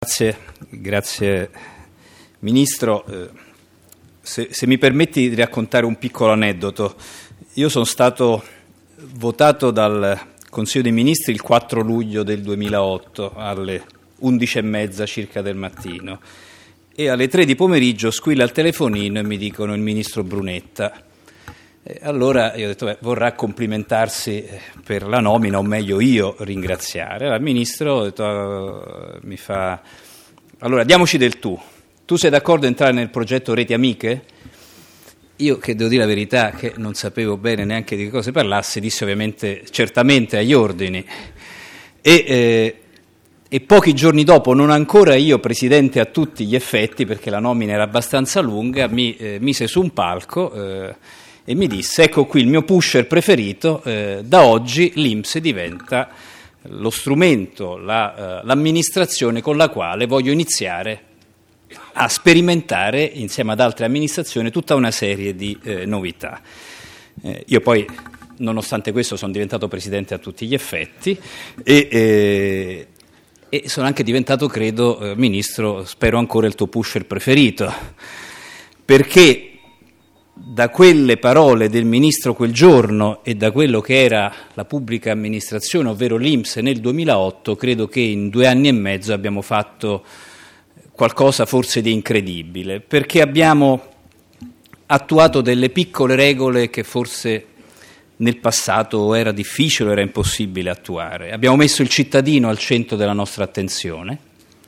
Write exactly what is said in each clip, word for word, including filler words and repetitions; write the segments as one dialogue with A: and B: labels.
A: Grazie, grazie Ministro. Eh, se, se mi permetti di raccontare un piccolo aneddoto, io sono stato votato dal Consiglio dei Ministri il quattro luglio del duemilaotto alle undici e mezza circa del mattino e alle tre di pomeriggio squilla il telefonino e mi dicono il Ministro Brunetta. E allora io ho detto, beh, vorrà complimentarsi per la nomina, o meglio io ringraziare. Allora il Ministro ha detto, uh, mi fa, allora diamoci del tu, tu sei d'accordo ad entrare nel progetto Reti Amiche? Io, che devo dire la verità, che non sapevo bene neanche di che cosa parlasse, disse ovviamente certamente agli ordini e, eh, e pochi giorni dopo, non ancora io presidente a tutti gli effetti, perché la nomina era abbastanza lunga, mi eh, mise su un palco eh, e mi disse, ecco qui il mio pusher preferito, eh, da oggi l'I N P S diventa lo strumento, la, eh, l'amministrazione con la quale voglio iniziare a sperimentare insieme ad altre amministrazioni tutta una serie di eh, novità. Eh, io poi, nonostante questo, sono diventato presidente a tutti gli effetti e, eh, e sono anche diventato, credo, eh, Ministro, spero ancora il tuo pusher preferito, perché da quelle parole del Ministro quel giorno e da quello che era la pubblica amministrazione, ovvero l'I N P S nel duemilaotto, credo che in due anni e mezzo abbiamo fatto qualcosa forse di incredibile, perché abbiamo attuato delle piccole regole che forse nel passato era difficile o era impossibile attuare. Abbiamo messo il cittadino al centro della nostra attenzione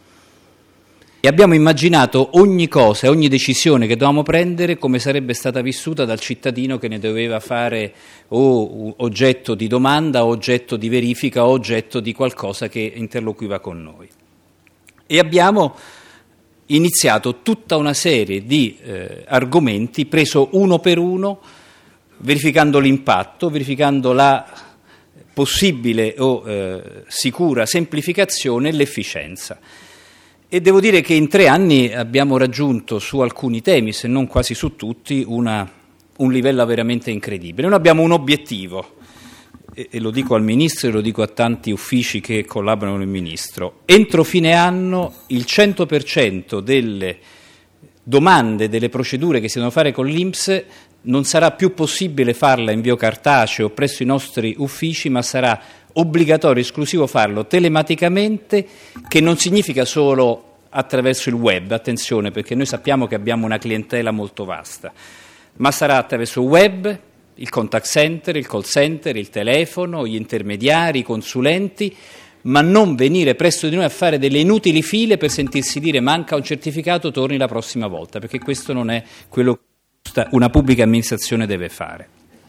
A: e abbiamo immaginato ogni cosa e ogni decisione che dovevamo prendere come sarebbe stata vissuta dal cittadino che ne doveva fare o oggetto di domanda, o oggetto di verifica, o oggetto di qualcosa che interloquiva con noi. E abbiamo iniziato tutta una serie di eh, argomenti, preso uno per uno, verificando l'impatto, verificando la possibile o eh, sicura semplificazione e l'efficienza. E devo dire che in tre anni abbiamo raggiunto su alcuni temi, se non quasi su tutti, una, un livello veramente incredibile. Noi abbiamo un obiettivo, e, e lo dico al Ministro e lo dico a tanti uffici che collaborano con il Ministro. Entro fine anno il cento per cento delle domande, delle procedure che si devono fare con l'I N P S non sarà più possibile farla in invio cartaceo presso i nostri uffici, ma sarà obbligatorio e esclusivo farlo telematicamente, che non significa solo attraverso il web, attenzione, perché noi sappiamo che abbiamo una clientela molto vasta, ma sarà attraverso il web, il contact center, il call center, il telefono, gli intermediari, i consulenti, ma non venire presso di noi a fare delle inutili file per sentirsi dire manca un certificato, torni la prossima volta, perché questo non è quello che una pubblica amministrazione deve fare.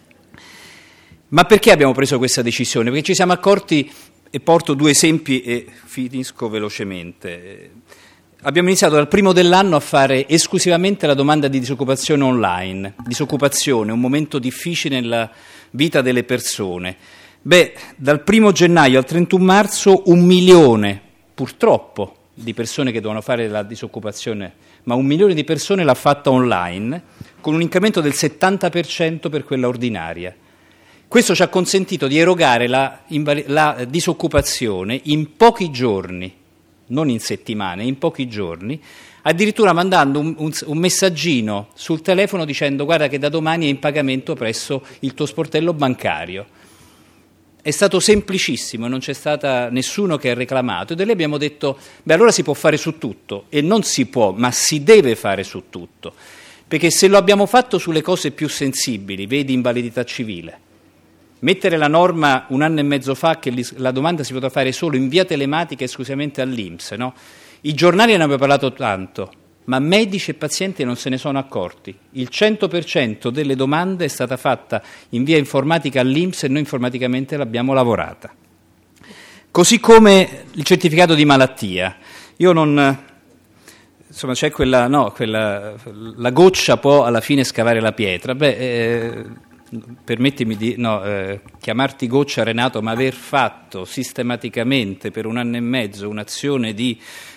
A: Ma perché abbiamo preso questa decisione? Perché ci siamo accorti, e porto due esempi e finisco velocemente. Abbiamo iniziato dal primo dell'anno a fare esclusivamente la domanda di disoccupazione online. Disoccupazione, un momento difficile nella vita delle persone. Beh, dal primo gennaio al trentuno marzo un milione, purtroppo, di persone che dovevano fare la disoccupazione, ma un milione di persone l'ha fatta online, con un incremento del settanta per cento per quella ordinaria. Questo ci ha consentito di erogare la, la disoccupazione in pochi giorni, non in settimane, in pochi giorni, addirittura mandando un, un, un messaggino sul telefono dicendo guarda che da domani è in pagamento presso il tuo sportello bancario. È stato semplicissimo, non c'è stata nessuno che ha reclamato, e lì abbiamo detto beh allora si può fare su tutto, e non si può, ma si deve fare su tutto, perché se lo abbiamo fatto sulle cose più sensibili, vedi invalidità civile, mettere la norma un anno e mezzo fa che la domanda si potrà fare solo in via telematica esclusivamente all'I N P S, no? I giornali ne hanno parlato tanto, ma medici e pazienti non se ne sono accorti. Il cento per cento delle domande è stata fatta in via informatica all'I N P S e noi informaticamente l'abbiamo lavorata. Così come il certificato di malattia. Io non... Insomma, c'è quella... no, quella la goccia può alla fine scavare la pietra. Beh... Eh, permettimi di no, eh, chiamarti goccia, Renato, ma aver fatto sistematicamente per un anno e mezzo un'azione di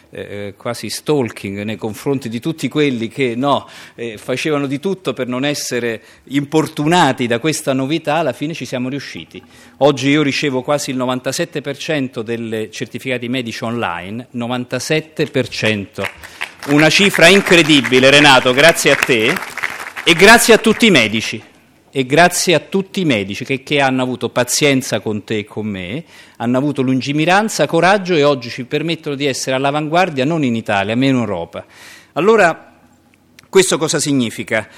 A: eh, quasi stalking nei confronti di tutti quelli che no, eh, facevano di tutto per non essere importunati da questa novità. Alla fine ci siamo riusciti. Oggi io ricevo quasi il novantasette per cento dei certificati medici online, novantasette per cento, una cifra incredibile, Renato, grazie a te e grazie a tutti i medici. E grazie a tutti i medici che, che hanno avuto pazienza con te e con me, hanno avuto lungimiranza, coraggio e oggi ci permettono di essere all'avanguardia non in Italia ma in Europa. Allora, questo cosa significa?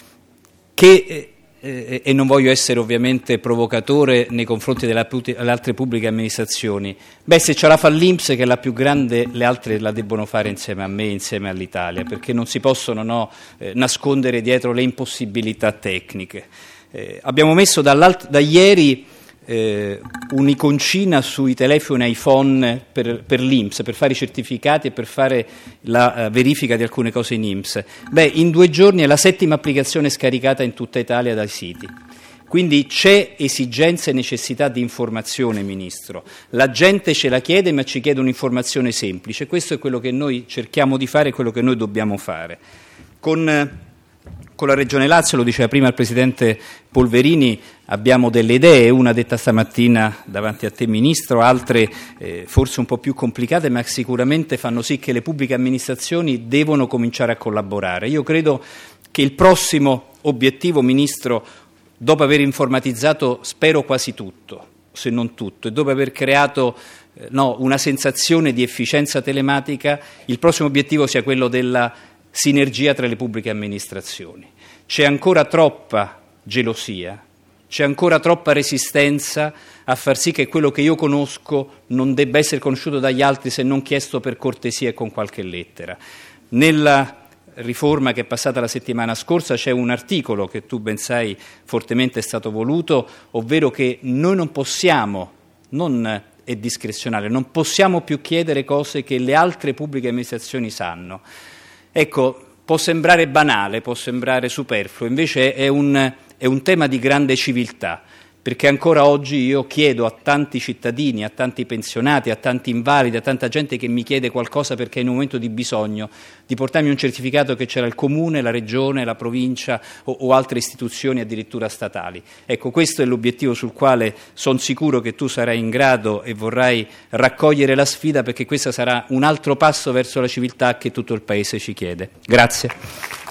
A: Che, eh, e non voglio essere ovviamente provocatore nei confronti delle altre pubbliche amministrazioni, beh, se ce la fa l'I N P S che è la più grande, le altre la debbono fare insieme a me, insieme all'Italia, perché non si possono no, eh, nascondere dietro le impossibilità tecniche. Eh, abbiamo messo da ieri eh, un'iconcina sui telefoni iPhone per, per l'I N P S, per fare i certificati e per fare la uh, verifica di alcune cose in I N P S. Beh, in due giorni è la settima applicazione scaricata in tutta Italia dai siti. Quindi c'è esigenza e necessità di informazione, Ministro. La gente ce la chiede, ma ci chiede un'informazione semplice. Questo è quello che noi cerchiamo di fare e quello che noi dobbiamo fare. Con... Con la Regione Lazio, lo diceva prima il Presidente Polverini, abbiamo delle idee, una detta stamattina davanti a te Ministro, altre eh, forse un po' più complicate, ma sicuramente fanno sì che le pubbliche amministrazioni devono cominciare a collaborare. Io credo che il prossimo obiettivo, Ministro, dopo aver informatizzato spero quasi tutto, se non tutto, e dopo aver creato eh, no, una sensazione di efficienza telematica, il prossimo obiettivo sia quello della sinergia tra le pubbliche amministrazioni. C'è ancora troppa gelosia, c'è ancora troppa resistenza a far sì che quello che io conosco non debba essere conosciuto dagli altri se non chiesto per cortesia e con qualche lettera. Nella riforma che è passata la settimana scorsa c'è un articolo che tu ben sai fortemente è stato voluto, ovvero che noi non possiamo, non è discrezionale, non possiamo più chiedere cose che le altre pubbliche amministrazioni sanno. Ecco, può sembrare banale, può sembrare superfluo, invece è un, è un tema di grande civiltà, perché ancora oggi io chiedo a tanti cittadini, a tanti pensionati, a tanti invalidi, a tanta gente che mi chiede qualcosa perché è in un momento di bisogno, di portarmi un certificato che c'era il comune, la regione, la provincia o, o altre istituzioni addirittura statali. Ecco, questo è l'obiettivo sul quale sono sicuro che tu sarai in grado e vorrai raccogliere la sfida, perché questo sarà un altro passo verso la civiltà che tutto il Paese ci chiede. Grazie.